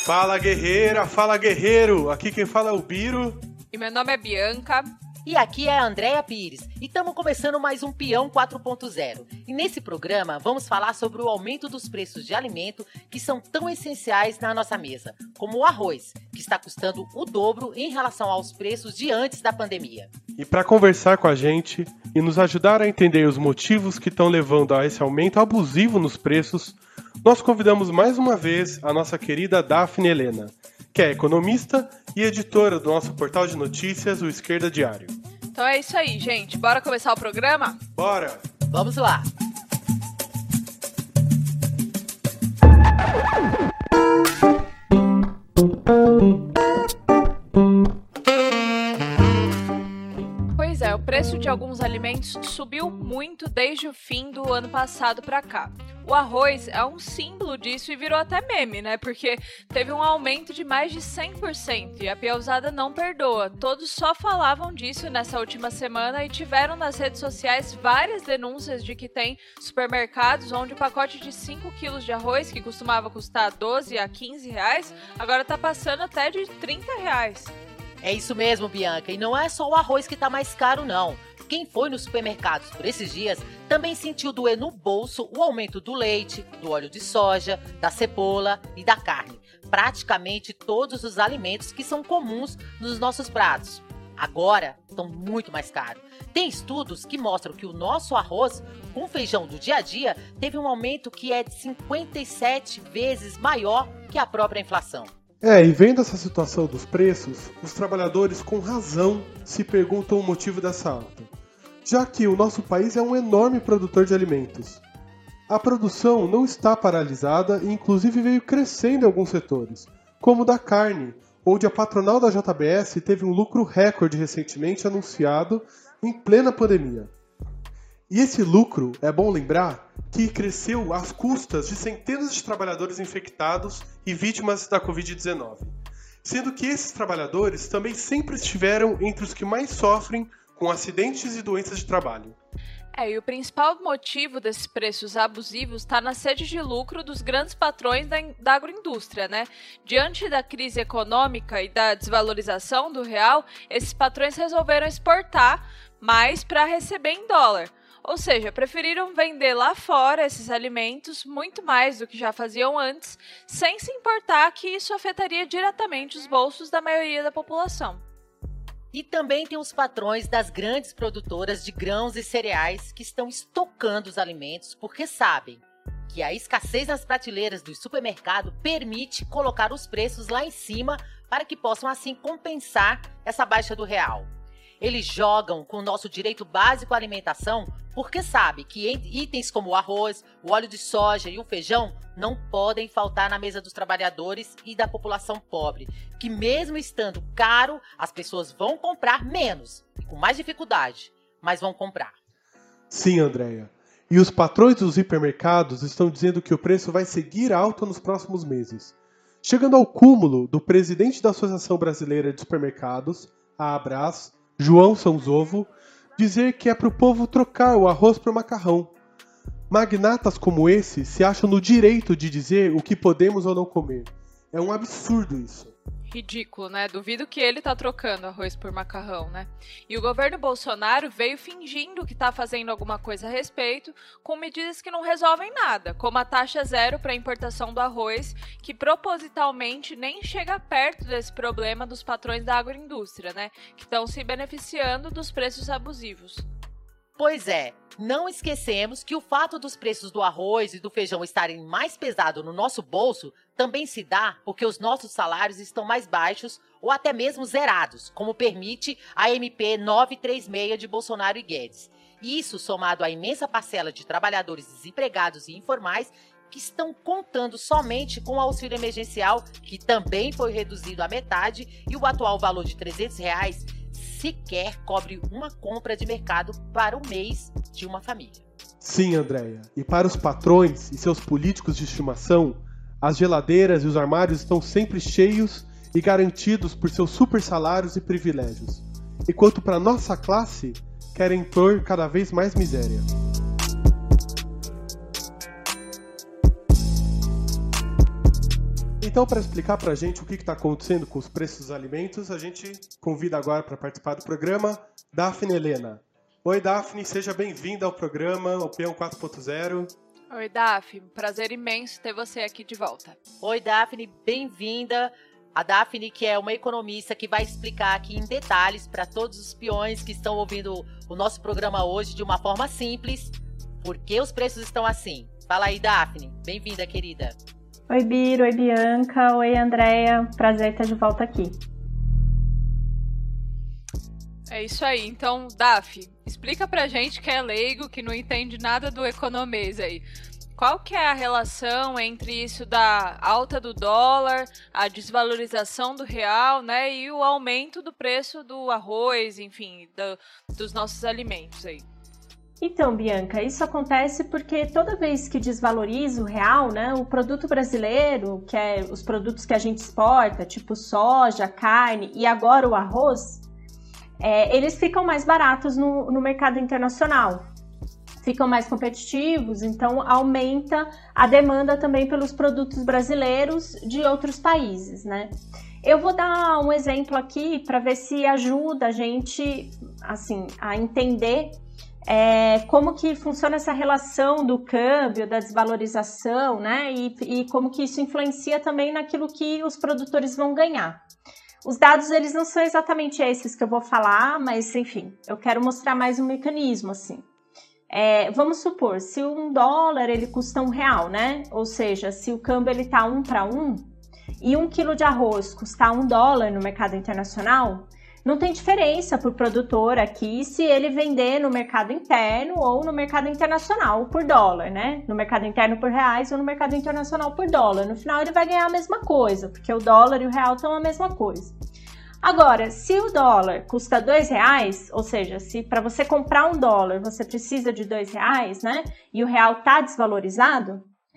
Fala guerreira, fala guerreiro, aqui quem fala é o Biro. E meu nome é Bianca. E aqui é a Andréia Pires, e estamos começando mais um Peão 4.0. E nesse programa vamos falar sobre o aumento dos preços de alimento que são tão essenciais na nossa mesa, como o arroz, que está custando o dobro em relação aos preços de antes da pandemia. E para conversar com a gente e nos ajudar a entender os motivos que estão levando a esse aumento abusivo nos preços, nós convidamos mais uma vez a nossa querida Daphne Helena, que é economista e editora do nosso portal de notícias, o Esquerda Diário. Então é isso aí, gente. Bora começar o programa? Bora! Vamos lá! Pois é, o preço de alguns alimentos subiu muito desde o fim do ano passado para cá. O arroz é um símbolo disso e virou até meme, né? Porque teve um aumento de mais de 100% e a Piauzada não perdoa. Todos só falavam disso nessa última semana e tiveram nas redes sociais várias denúncias de que tem supermercados onde o pacote de 5 quilos de arroz, que costumava custar 12 a 15 reais, agora tá passando até de 30 reais. É isso mesmo, Bianca, e não é só o arroz que tá mais caro, não. Quem foi nos supermercados por esses dias também sentiu doer no bolso o aumento do leite, do óleo de soja, da cebola e da carne. Praticamente todos os alimentos que são comuns nos nossos pratos. Agora estão muito mais caros. Tem estudos que mostram que o nosso arroz com feijão do dia a dia teve um aumento que é de 57 vezes maior que a própria inflação. E vendo essa situação dos preços, os trabalhadores com razão se perguntam o motivo dessa alta, já que o nosso país é um enorme produtor de alimentos. A produção não está paralisada e inclusive veio crescendo em alguns setores, como o da carne, onde a patronal da JBS teve um lucro recorde recentemente anunciado em plena pandemia. E esse lucro, é bom lembrar, que cresceu às custas de centenas de trabalhadores infectados e vítimas da Covid-19, sendo que esses trabalhadores também sempre estiveram entre os que mais sofrem com acidentes e doenças de trabalho. E o principal motivo desses preços abusivos está na sede de lucro dos grandes patrões da agroindústria, né? Diante da crise econômica e da desvalorização do real, esses patrões resolveram exportar mais para receber em dólar. Ou seja, preferiram vender lá fora esses alimentos muito mais do que já faziam antes, sem se importar que isso afetaria diretamente os bolsos da maioria da população. E também tem os patrões das grandes produtoras de grãos e cereais que estão estocando os alimentos porque sabem que a escassez nas prateleiras do supermercado permite colocar os preços lá em cima para que possam assim compensar essa baixa do real. Eles jogam com o nosso direito básico à alimentação porque sabem que itens como o arroz, o óleo de soja e o feijão não podem faltar na mesa dos trabalhadores e da população pobre, que mesmo estando caro, as pessoas vão comprar menos, com mais dificuldade, mas vão comprar. Sim, Andréia. E os patrões dos hipermercados estão dizendo que o preço vai seguir alto nos próximos meses, chegando ao cúmulo do presidente da Associação Brasileira de Supermercados, a Abras, João Sanzovo, dizer que é para o povo trocar o arroz por macarrão. Magnatas como esse se acham no direito de dizer o que podemos ou não comer. É um absurdo isso. Ridículo, né? Duvido que ele tá trocando arroz por macarrão, né? E o governo Bolsonaro veio fingindo que tá fazendo alguma coisa a respeito, com medidas que não resolvem nada, como a taxa zero para importação do arroz, que propositalmente nem chega perto desse problema dos patrões da agroindústria, né? Que estão se beneficiando dos preços abusivos. Pois é, não esquecemos que o fato dos preços do arroz e do feijão estarem mais pesados no nosso bolso também se dá porque os nossos salários estão mais baixos ou até mesmo zerados, como permite a MP 936 de Bolsonaro e Guedes. Isso somado à imensa parcela de trabalhadores desempregados e informais que estão contando somente com o auxílio emergencial, que também foi reduzido à metade, e o atual valor de R$300 sequer cobre uma compra de mercado para o mês de uma família. Sim, Andréia. E para os patrões e seus políticos de estimação, as geladeiras e os armários estão sempre cheios e garantidos por seus super salários e privilégios. Enquanto para nossa classe, querem impor cada vez mais miséria. Então, para explicar para a gente o que está acontecendo com os preços dos alimentos, a gente convida agora para participar do programa Daphne Helena. Oi, Daphne, seja bem-vinda ao programa Opinião 4.0. Oi, Daphne, prazer imenso ter você aqui de volta. Oi, Daphne, bem-vinda. A Daphne, que é uma economista que vai explicar aqui em detalhes para todos os peões que estão ouvindo o nosso programa hoje de uma forma simples, por que os preços estão assim. Fala aí, Daphne. Bem-vinda, querida. Oi, Biro. Oi, Bianca. Oi, Andréia. Prazer estar de volta aqui. É isso aí. Então, Daphne, explica pra gente que é leigo, que não entende nada do economês aí. Qual que é a relação entre isso da alta do dólar, a desvalorização do real, né, e o aumento do preço do arroz, enfim, dos nossos alimentos aí? Então, Bianca, isso acontece porque toda vez que desvaloriza o real, né, o produto brasileiro, que é os produtos que a gente exporta, tipo soja, carne e agora o arroz, eles ficam mais baratos no mercado internacional. Ficam mais competitivos, então aumenta a demanda também pelos produtos brasileiros de outros países, né? Eu vou dar um exemplo aqui para ver se ajuda a gente, assim, a entender como que funciona essa relação do câmbio, da desvalorização, né? E como que isso influencia também naquilo que os produtores vão ganhar. Os dados, eles não são exatamente esses que eu vou falar, mas, enfim, eu quero mostrar mais um mecanismo, assim. Vamos supor, se $1 ele custa R$1, né? Ou seja, se o câmbio ele tá 1 para 1 e 1 quilo de arroz custar $1 no mercado internacional, não tem diferença para o produtor aqui se ele vender no mercado interno ou no mercado internacional por dólar, né? No mercado interno por reais ou no mercado internacional por dólar. No final ele vai ganhar a mesma coisa, porque o dólar e o real estão a mesma coisa. Agora, se o dólar custa R$2, ou seja, se para você comprar $1 você precisa de R$2, né? E o real está desvalorizado,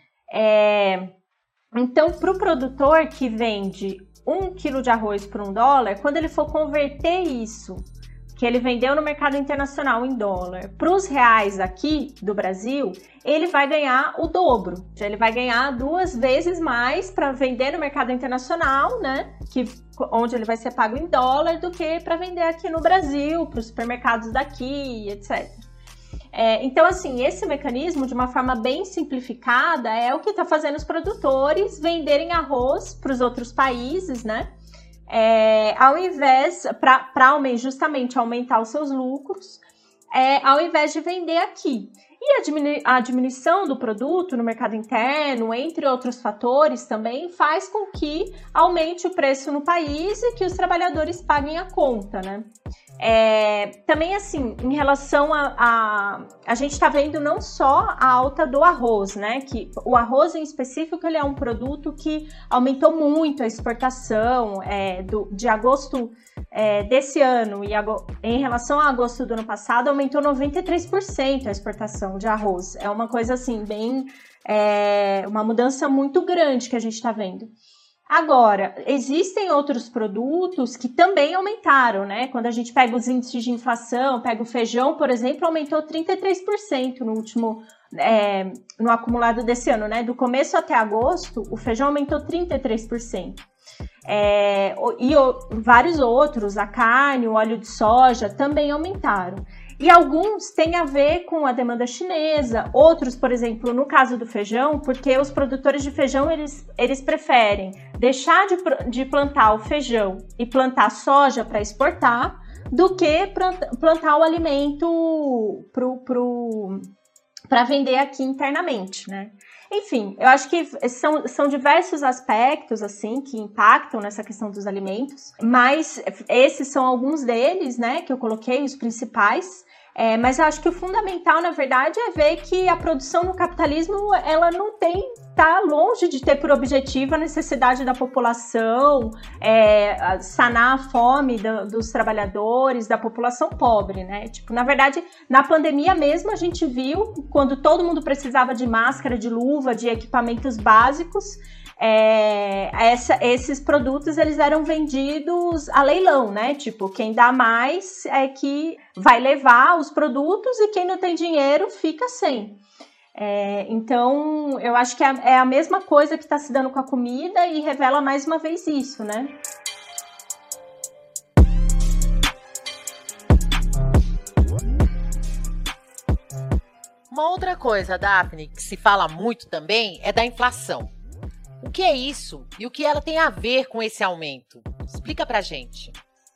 então para o produtor que vende 1 quilo de arroz por $1, quando ele for converter isso, que ele vendeu no mercado internacional em dólar, para os reais aqui do Brasil, ele vai ganhar o dobro. Ele vai ganhar 2 vezes mais para vender no mercado internacional, né? Onde ele vai ser pago em dólar, do que para vender aqui no Brasil, para os supermercados daqui, etc. Então, assim, esse mecanismo, de uma forma bem simplificada, é o que está fazendo os produtores venderem arroz para os outros países, né? Ao invés, para justamente aumentar os seus lucros, ao invés de vender aqui. E a diminuição do produto no mercado interno, entre outros fatores, também faz com que aumente o preço no país e que os trabalhadores paguem a conta, né? Também, assim, em relação a gente está vendo não só a alta do arroz, né? Que o arroz em específico, ele é um produto que aumentou muito a exportação de agosto desse ano e em relação a agosto do ano passado, aumentou 93% a exportação de arroz. É uma coisa, assim, bem... uma mudança muito grande que a gente está vendo. Agora, existem outros produtos que também aumentaram, né? Quando a gente pega os índices de inflação, pega o feijão, por exemplo, aumentou 33% no acumulado desse ano, né? Do começo até agosto, o feijão aumentou 33%. E vários outros, a carne, o óleo de soja, também aumentaram. E alguns têm a ver com a demanda chinesa, outros, por exemplo, no caso do feijão, porque os produtores de feijão, eles preferem deixar de plantar o feijão e plantar soja para exportar, do que plantar o alimento para vender aqui internamente, né? Enfim, eu acho que são diversos aspectos, assim, que impactam nessa questão dos alimentos, mas esses são alguns deles, né, que eu coloquei, os principais. Mas eu acho que o fundamental, na verdade, é ver que a produção no capitalismo, ela não está longe de ter por objetivo a necessidade da população, sanar a fome dos trabalhadores, da população pobre, né? Tipo, na verdade, na pandemia mesmo, a gente viu, quando todo mundo precisava de máscara, de luva, de equipamentos básicos, esses produtos, eles eram vendidos a leilão, né? Tipo, quem dá mais é que vai levar os produtos e quem não tem dinheiro fica sem. Então, eu acho que é a mesma coisa que está se dando com a comida e revela mais uma vez isso, né? Uma outra coisa, Daphne, que se fala muito também é da inflação. O que é isso e o que ela tem a ver com esse aumento? Explica pra gente.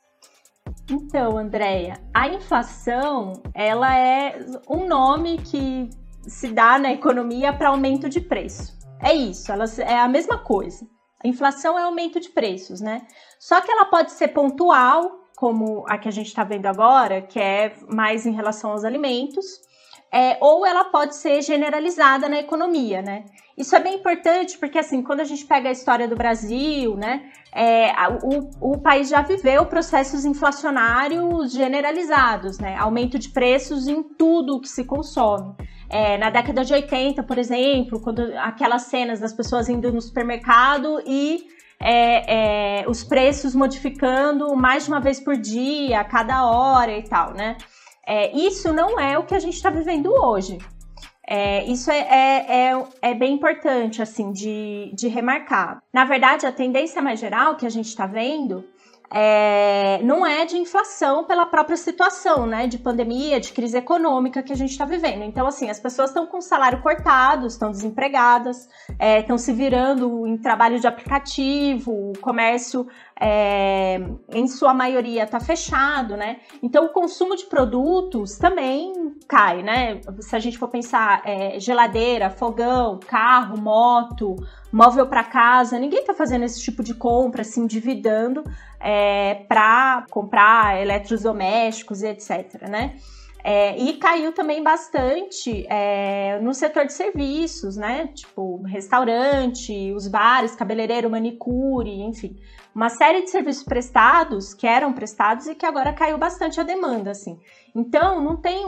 Então, Andréia, a inflação, ela é um nome que se dá na economia para aumento de preço. É isso, ela é a mesma coisa. A inflação é aumento de preços, né? Só que ela pode ser pontual, como a que a gente está vendo agora, que é mais em relação aos alimentos, ou ela pode ser generalizada na economia, né? Isso é bem importante porque, assim, quando a gente pega a história do Brasil, né, o país já viveu processos inflacionários generalizados, né? Aumento de preços em tudo que se consome. Na década de 80, por exemplo, quando aquelas cenas das pessoas indo no supermercado e os preços modificando mais de uma vez por dia, a cada hora e tal, né? Isso não é o que a gente está vivendo hoje. Isso é bem importante, assim, de remarcar. Na verdade, a tendência mais geral que a gente está vendo não é de inflação pela própria situação, né, de pandemia, de crise econômica que a gente está vivendo. Então, assim, as pessoas estão com o salário cortado, estão desempregadas, estão se virando em trabalho de aplicativo, o comércio, em sua maioria, está fechado, né? Então, o consumo de produtos também cai, né? Se a gente for pensar geladeira, fogão, carro, moto, móvel para casa, ninguém está fazendo esse tipo de compra, se endividando para comprar eletrodomésticos e etc, né? E caiu também bastante no setor de serviços, né? Tipo, restaurante, os bares, cabeleireiro, manicure, enfim. Uma série de serviços prestados, que eram prestados e que agora caiu bastante a demanda, assim. Então, não tem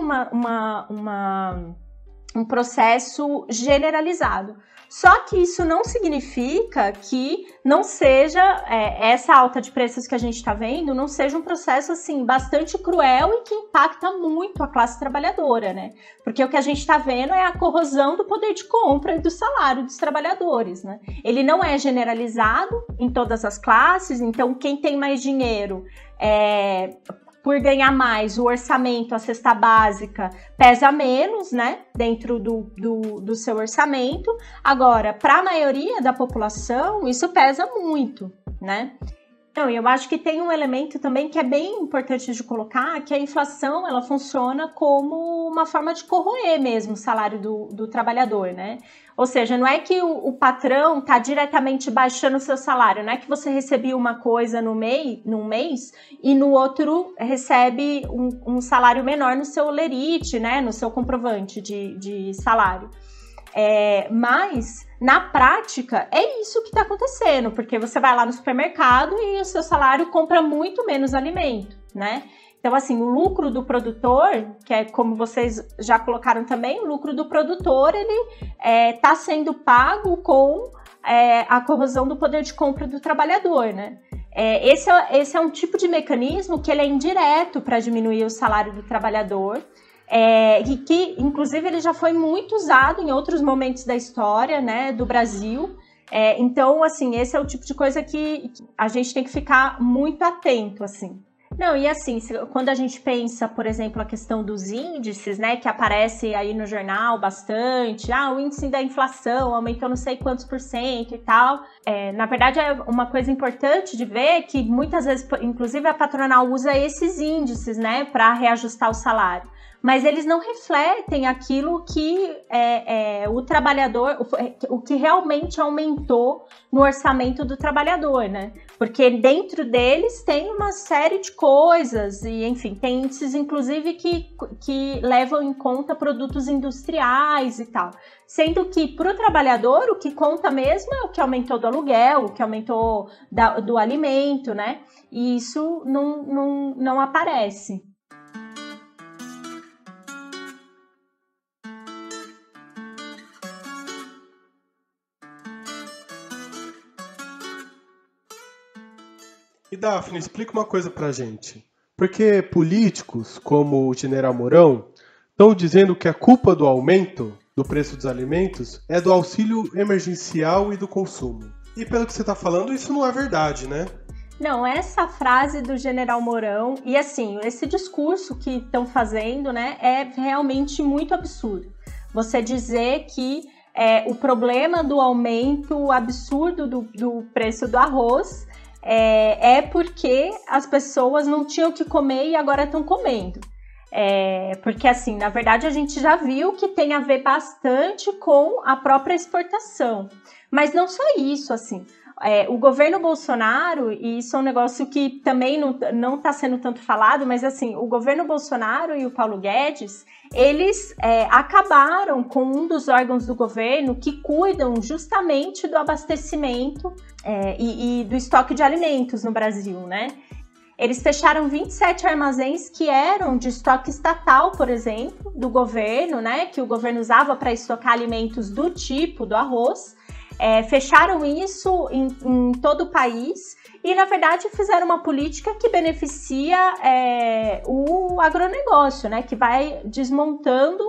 um processo generalizado. Só que isso não significa que não seja, essa alta de preços que a gente está vendo, não seja um processo, assim, bastante cruel e que impacta muito a classe trabalhadora, né? Porque o que a gente está vendo é a corrosão do poder de compra e do salário dos trabalhadores, né? Ele não é generalizado em todas as classes, então quem tem mais dinheiro por ganhar mais, o orçamento, a cesta básica, pesa menos, né, dentro do seu orçamento. Agora, para a maioria da população, isso pesa muito, né? Então, eu acho que tem um elemento também que é bem importante de colocar, que a inflação, ela funciona como uma forma de corroer mesmo o salário do trabalhador, né? Ou seja, não é que o patrão está diretamente baixando o seu salário, não é que você recebia uma coisa num mês e no outro recebe um salário menor no seu lerite, né? No seu comprovante de salário. Mas, na prática, é isso que está acontecendo, porque você vai lá no supermercado e o seu salário compra muito menos alimento, né? Então, assim, o lucro do produtor, que é como vocês já colocaram também, o lucro do produtor, ele está sendo pago com a corrosão do poder de compra do trabalhador, né? Esse é um tipo de mecanismo que ele é indireto para diminuir o salário do trabalhador, e que, inclusive, ele já foi muito usado em outros momentos da história, né, do Brasil. Então, assim, esse é o tipo de coisa que a gente tem que ficar muito atento, assim. Não, e assim, quando a gente pensa, por exemplo, a questão dos índices, né, que aparece aí no jornal bastante, o índice da inflação aumentou não sei quantos % e tal, na verdade é uma coisa importante de ver que muitas vezes, inclusive a patronal usa esses índices, né, para reajustar o salário. Mas eles não refletem aquilo que o trabalhador, o que realmente aumentou no orçamento do trabalhador, né? Porque dentro deles tem uma série de coisas, e enfim, tem índices inclusive que levam em conta produtos industriais e tal. Sendo que para o trabalhador o que conta mesmo é o que aumentou do aluguel, o que aumentou do alimento, né? E isso não aparece. E Daphne, explica uma coisa pra gente. Porque políticos, como o general Mourão, estão dizendo que a culpa do aumento do preço dos alimentos é do auxílio emergencial e do consumo. E pelo que você está falando, isso não é verdade, né? Não, essa frase do General Mourão, e assim, esse discurso que estão fazendo, né, é realmente muito absurdo. Você dizer que o problema do aumento absurdo do preço do arroz é porque as pessoas não tinham o que comer e agora estão comendo. Porque, assim, na verdade, a gente já viu que tem a ver bastante com a própria exportação. Mas não só isso, assim. O governo Bolsonaro, e isso é um negócio que também não está sendo tanto falado, mas, assim, o governo Bolsonaro e o Paulo Guedes, eles acabaram com um dos órgãos do governo que cuidam justamente do abastecimento e do estoque de alimentos no Brasil, né? Eles fecharam 27 armazéns que eram de estoque estatal, por exemplo, do governo, né? Que o governo usava para estocar alimentos do tipo do arroz. Fecharam isso em todo o país e, na verdade, fizeram uma política que beneficia o agronegócio, né? Que vai desmontando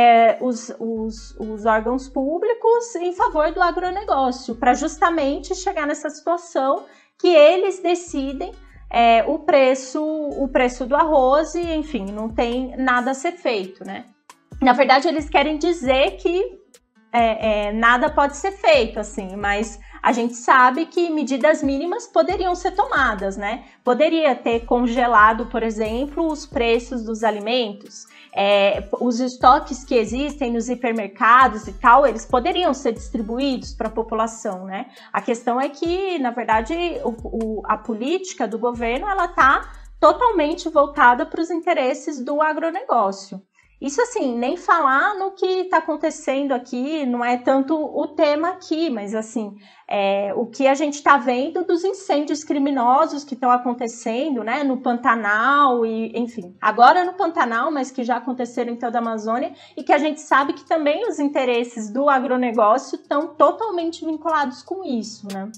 os órgãos públicos em favor do agronegócio, para justamente chegar nessa situação que eles decidem o preço do arroz e, enfim, não tem nada a ser feito, né? Na verdade, eles querem dizer que nada pode ser feito, assim, mas a gente sabe que medidas mínimas poderiam ser tomadas, né? Poderia ter congelado, por exemplo, os preços dos alimentos, os estoques que existem nos hipermercados e tal, eles poderiam ser distribuídos para a população, né? A questão é que, na verdade, a política do governo, ela está totalmente voltada para os interesses do agronegócio. Isso, assim, nem falar no que está acontecendo aqui, não é tanto o tema aqui, mas, assim, o que a gente está vendo dos incêndios criminosos que estão acontecendo, né, no Pantanal, e, enfim, agora no Pantanal, mas que já aconteceram em toda a Amazônia, e que a gente sabe que também os interesses do agronegócio estão totalmente vinculados com isso, né?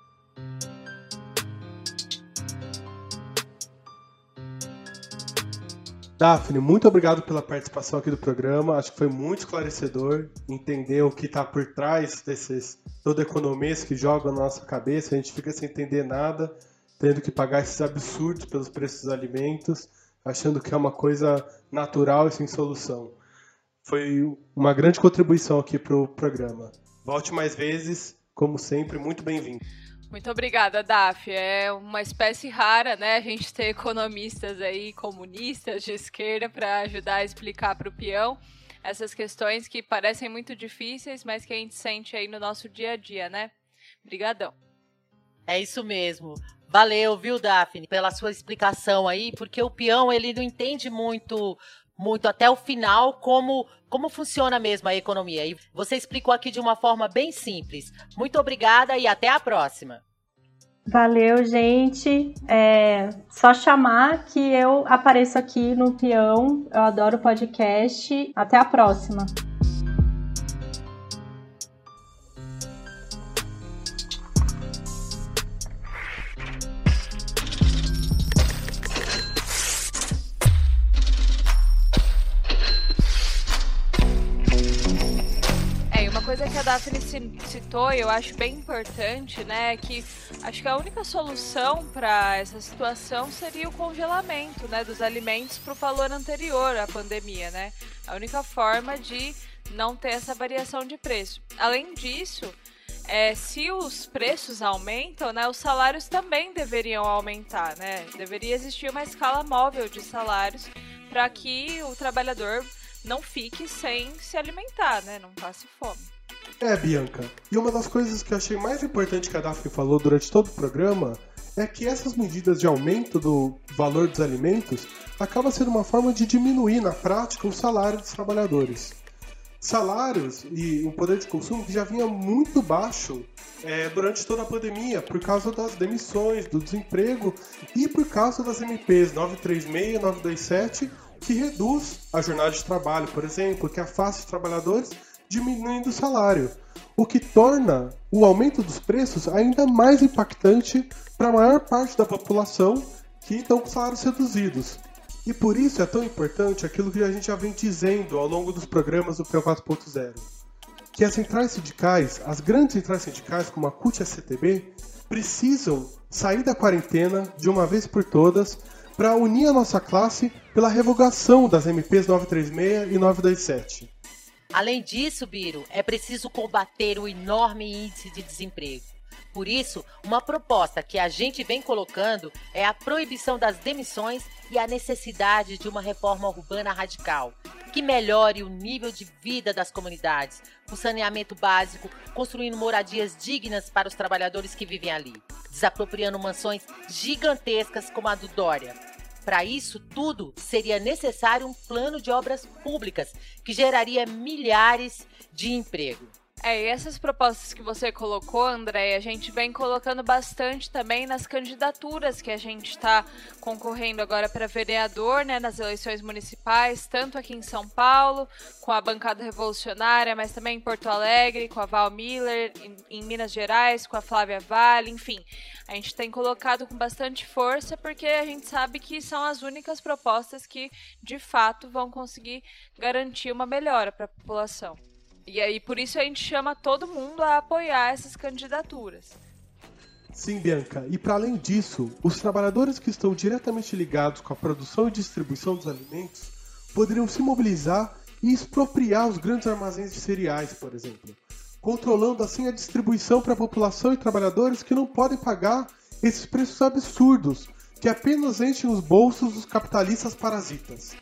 Daphne, muito obrigado pela participação aqui do programa. Acho que foi muito esclarecedor entender o que está por trás todo economês que joga na nossa cabeça. A gente fica sem entender nada, tendo que pagar esses absurdos pelos preços dos alimentos, achando que é uma coisa natural e sem solução. Foi uma grande contribuição aqui para o programa. Volte mais vezes, como sempre, muito bem-vindo. Muito obrigada, Daf. É uma espécie rara, né? A gente ter economistas aí, comunistas de esquerda, para ajudar a explicar para o peão essas questões que parecem muito difíceis, mas que a gente sente aí no nosso dia a dia, né? Obrigadão. É isso mesmo. Valeu, viu, Daphne, pela sua explicação aí, porque o peão, ele não entende muito até o final como funciona mesmo a economia. E você explicou aqui de uma forma bem simples. Muito obrigada e até a próxima. Valeu, gente. Só chamar que eu apareço aqui no Peão. Eu adoro podcast. Até a próxima. Coisa que a Daphne citou e eu acho bem importante, né, que acho que a única solução para essa situação seria o congelamento, né, dos alimentos para o valor anterior à pandemia, né, a única forma de não ter essa variação de preço. Além disso, se os preços aumentam, né, os salários também deveriam aumentar, né, deveria existir uma escala móvel de salários para que o trabalhador não fique sem se alimentar, né, não passe fome. Bianca, e uma das coisas que eu achei mais importante que a Daphne falou durante todo o programa é que essas medidas de aumento do valor dos alimentos acabam sendo uma forma de diminuir, na prática, o salário dos trabalhadores. Salários e um poder de consumo que já vinha muito baixo durante toda a pandemia, por causa das demissões, do desemprego e por causa das MPs 936 e 927, que reduz a jornada de trabalho, por exemplo, que afasta os trabalhadores, diminuindo o salário, o que torna o aumento dos preços ainda mais impactante para a maior parte da população que estão com salários reduzidos. E por isso é tão importante aquilo que a gente já vem dizendo ao longo dos programas do Peão 4.0, que as centrais sindicais, as grandes centrais sindicais como a CUT e a CTB, precisam sair da quarentena de uma vez por todas para unir a nossa classe pela revogação das MPs 936 e 927. Além disso, Biro, é preciso combater o enorme índice de desemprego. Por isso, uma proposta que a gente vem colocando é a proibição das demissões e a necessidade de uma reforma urbana radical, que melhore o nível de vida das comunidades, o saneamento básico, construindo moradias dignas para os trabalhadores que vivem ali, desapropriando mansões gigantescas como a do Dória. Para isso tudo, seria necessário um plano de obras públicas que geraria milhares de empregos. E essas propostas que você colocou, André, a gente vem colocando bastante também nas candidaturas que a gente está concorrendo agora para vereador, né, nas eleições municipais, tanto aqui em São Paulo, com a bancada revolucionária, mas também em Porto Alegre, com a Val Miller, em Minas Gerais, com a Flávia Vale, enfim. A gente tem colocado com bastante força porque a gente sabe que são as únicas propostas que, de fato, vão conseguir garantir uma melhora para a população. E aí, por isso a gente chama todo mundo a apoiar essas candidaturas. Sim, Bianca. E para além disso, os trabalhadores que estão diretamente ligados com a produção e distribuição dos alimentos poderiam se mobilizar e expropriar os grandes armazéns de cereais, por exemplo, controlando assim a distribuição para a população e trabalhadores que não podem pagar esses preços absurdos que apenas enchem os bolsos dos capitalistas parasitas.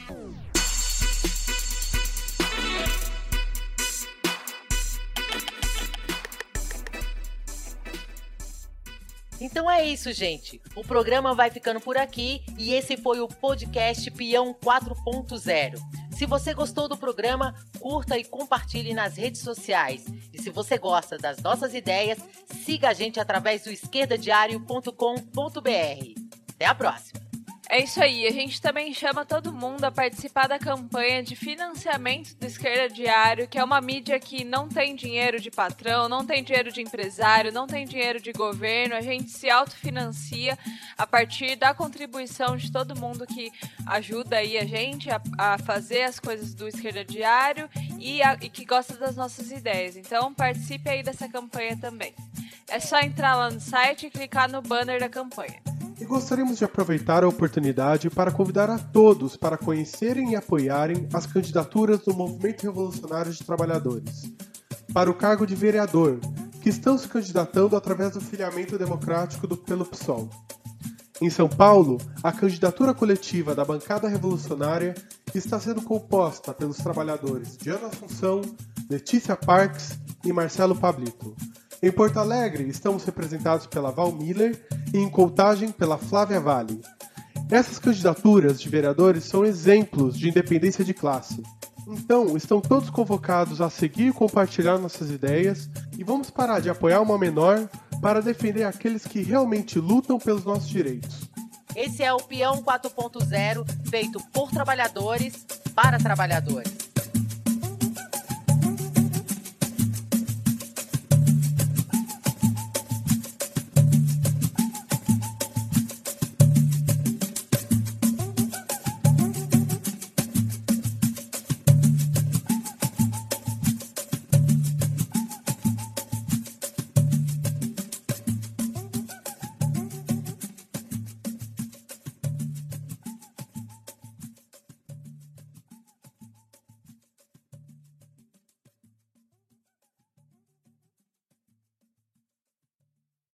Então é isso, gente. O programa vai ficando por aqui e esse foi o podcast Peão 4.0. Se você gostou do programa, curta e compartilhe nas redes sociais. E se você gosta das nossas ideias, siga a gente através do esquerdadiario.com.br. Até a próxima! É isso aí, a gente também chama todo mundo a participar da campanha de financiamento do Esquerda Diário, que é uma mídia que não tem dinheiro de patrão, não tem dinheiro de empresário, não tem dinheiro de governo, a gente se autofinancia a partir da contribuição de todo mundo que ajuda aí a gente a fazer as coisas do Esquerda Diário e que gosta das nossas ideias. Então participe aí dessa campanha também. É só entrar lá no site e clicar no banner da campanha. E gostaríamos de aproveitar a oportunidade para convidar a todos para conhecerem e apoiarem as candidaturas do Movimento Revolucionário de Trabalhadores para o cargo de vereador, que estão se candidatando através do filiamento democrático pelo PSOL. Em São Paulo, a candidatura coletiva da bancada revolucionária está sendo composta pelos trabalhadores Diana Assunção, Letícia Parks e Marcelo Pablito. Em Porto Alegre, estamos representados pela Val Miller e em Contagem pela Flávia Vale. Essas candidaturas de vereadores são exemplos de independência de classe. Então, estão todos convocados a seguir e compartilhar nossas ideias e vamos parar de apoiar uma menor para defender aqueles que realmente lutam pelos nossos direitos. Esse é o Peão 4.0, feito por trabalhadores, para trabalhadores.